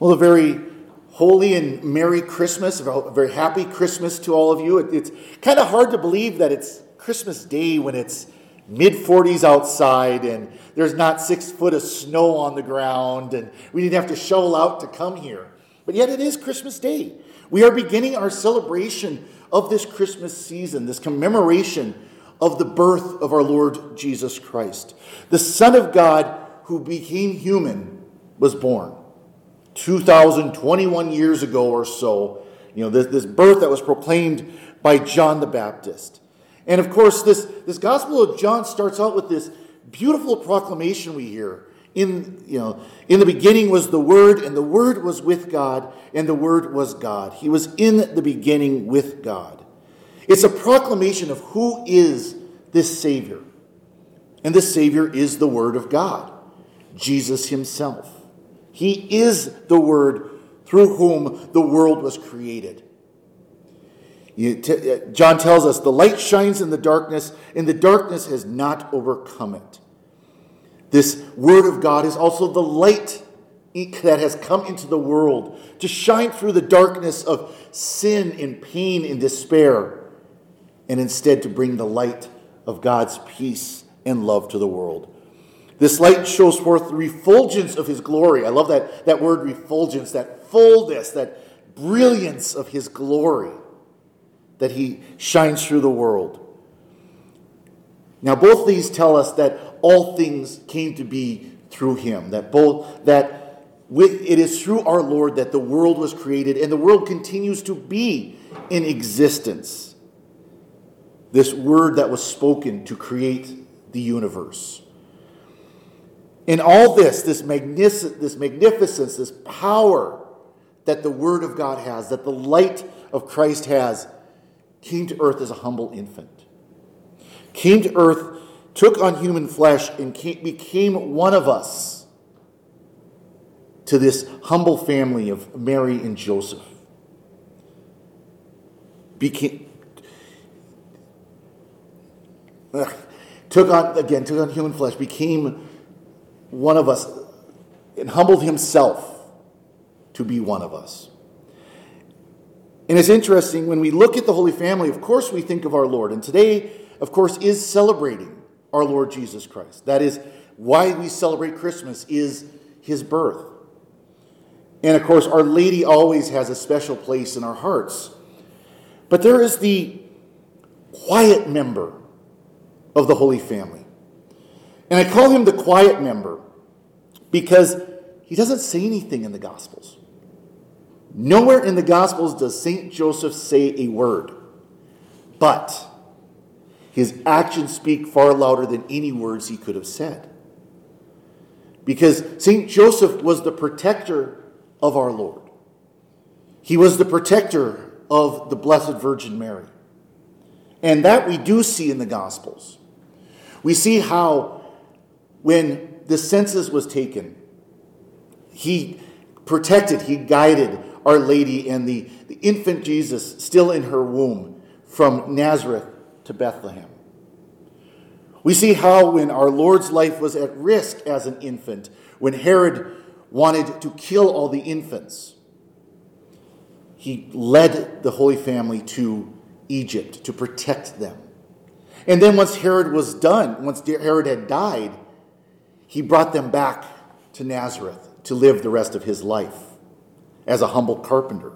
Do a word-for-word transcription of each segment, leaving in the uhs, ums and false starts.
Well, a very holy and Merry Christmas, a very happy Christmas to all of you. It, it's kind of hard to believe that it's Christmas Day when it's mid forties outside and there's not six foot of snow on the ground and we didn't have to shovel out to come here. But yet it is Christmas Day. We are beginning our celebration of this Christmas season, this commemoration of the birth of our Lord Jesus Christ. The Son of God who became human was born. two thousand twenty-one years ago or so, you know, this, this birth that was proclaimed by John the Baptist. And of course, this, this Gospel of John starts out with this beautiful proclamation we hear. In, you know, in the beginning was the Word, and the Word was with God, and the Word was God. He was in the beginning with God. It's a proclamation of who is this Savior. And this Savior is the Word of God, Jesus himself. He is the Word through whom the world was created. John tells us, the light shines in the darkness, and the darkness has not overcome it. This Word of God is also the light that has come into the world to shine through the darkness of sin and pain and despair, and instead to bring the light of God's peace and love to the world. This light shows forth the refulgence of his glory. I love that, that word refulgence, that fullness, that brilliance of his glory that he shines through the world. Now, both these tell us that all things came to be through him, that both that with, it is through our Lord that the world was created and the world continues to be in existence. This word that was spoken to create the universe. In all this, this, magnific- this magnificence, this power that the Word of God has, that the light of Christ has, came to earth as a humble infant. Came to earth, took on human flesh, and came, became one of us to this humble family of Mary and Joseph. Became, ugh, took on, again, took on human flesh, became one of us, and humbled himself to be one of us. And it's interesting, when we look at the Holy Family, of course we think of our Lord. And today, of course, is celebrating our Lord Jesus Christ. That is why we celebrate Christmas, is his birth. And of course, Our Lady always has a special place in our hearts. But there is the quiet member of the Holy Family. And I call him the quiet member because he doesn't say anything in the Gospels. Nowhere in the Gospels does Saint Joseph say a word. But his actions speak far louder than any words he could have said. Because Saint Joseph was the protector of our Lord. He was the protector of the Blessed Virgin Mary. And that we do see in the Gospels. We see how when the census was taken, he protected, he guided Our Lady and the, the infant Jesus still in her womb from Nazareth to Bethlehem. We see how when our Lord's life was at risk as an infant, when Herod wanted to kill all the infants, he led the Holy Family to Egypt to protect them. And then once Herod was done, once Herod had died, he brought them back to Nazareth to live the rest of his life as a humble carpenter.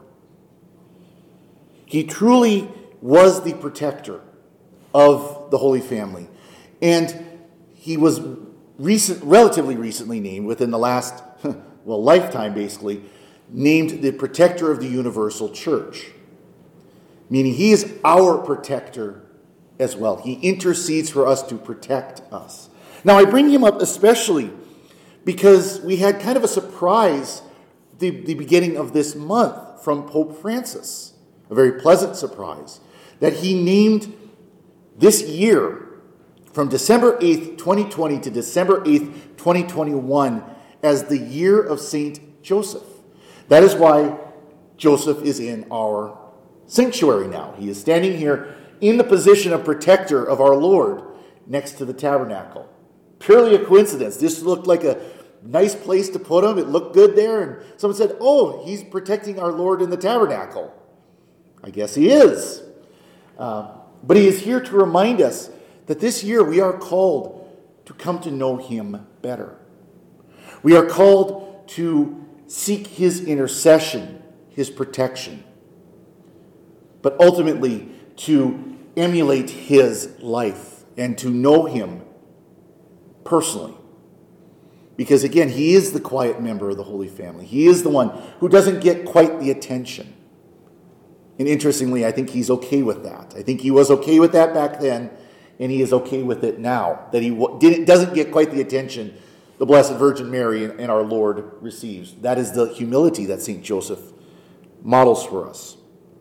He truly was the protector of the Holy Family. And he was recent, relatively recently named, within the last, well, lifetime basically, named the protector of the universal church. Meaning he is our protector as well. He intercedes for us to protect us. Now, I bring him up especially because we had kind of a surprise the, the beginning of this month from Pope Francis. A very pleasant surprise. That he named this year, from December eighth, twenty twenty to December eighth, twenty twenty-one, as the year of Saint Joseph. That is why Joseph is in our sanctuary now. He is standing here in the position of protector of our Lord next to the tabernacle. Purely a coincidence. This looked like a nice place to put him. It looked good there. And someone said, oh, he's protecting our Lord in the tabernacle. I guess he is. Uh, but he is here to remind us that this year we are called to come to know him better. We are called to seek his intercession, his protection, but ultimately to emulate his life and to know him personally. Because again, he is the quiet member of the Holy Family. He is the one who doesn't get quite the attention. And interestingly, I think he's okay with that. I think he was okay with that back then, and he is okay with it now, that he didn't, doesn't get quite the attention the Blessed Virgin Mary and our Lord receives. That is the humility that Saint Joseph models for us.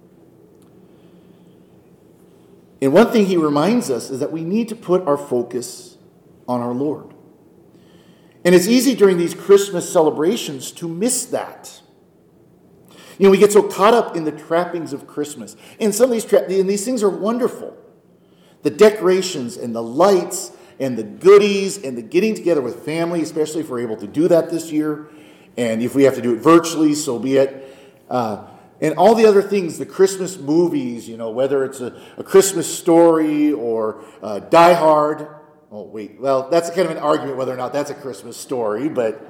And one thing he reminds us is that we need to put our focus on our Lord. And it's easy during these Christmas celebrations to miss that. You know, we get so caught up in the trappings of Christmas. And some of these, tra- and these things are wonderful. The decorations and the lights and the goodies and the getting together with family, especially if we're able to do that this year. And if we have to do it virtually, so be it. Uh, and all the other things, the Christmas movies, you know, whether it's a, a Christmas Story or uh, Die Hard. Oh, wait, well, that's kind of an argument whether or not that's a Christmas story, but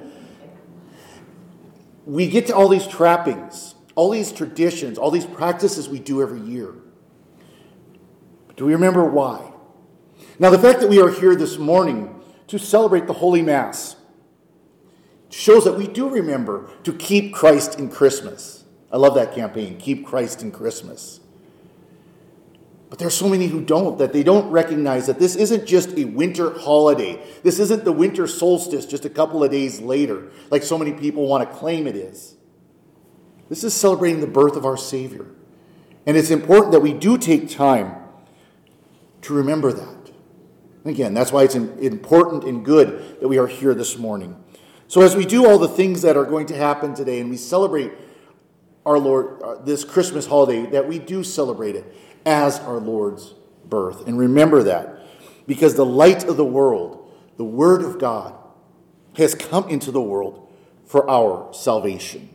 we get to all these trappings, all these traditions, all these practices we do every year. But do we remember why? Now, the fact that we are here this morning to celebrate the Holy Mass shows that we do remember to keep Christ in Christmas. I love that campaign, Keep Christ in Christmas. But there are so many who don't, that they don't recognize that this isn't just a winter holiday. This isn't the winter solstice just a couple of days later, like so many people want to claim it is. This is celebrating the birth of our Savior. And it's important that we do take time to remember that. Again, that's why it's important and good that we are here this morning. So as we do all the things that are going to happen today and we celebrate our Lord, uh, this Christmas holiday, that we do celebrate it as our Lord's birth. And remember that, because the light of the world, the Word of God, has come into the world for our salvation.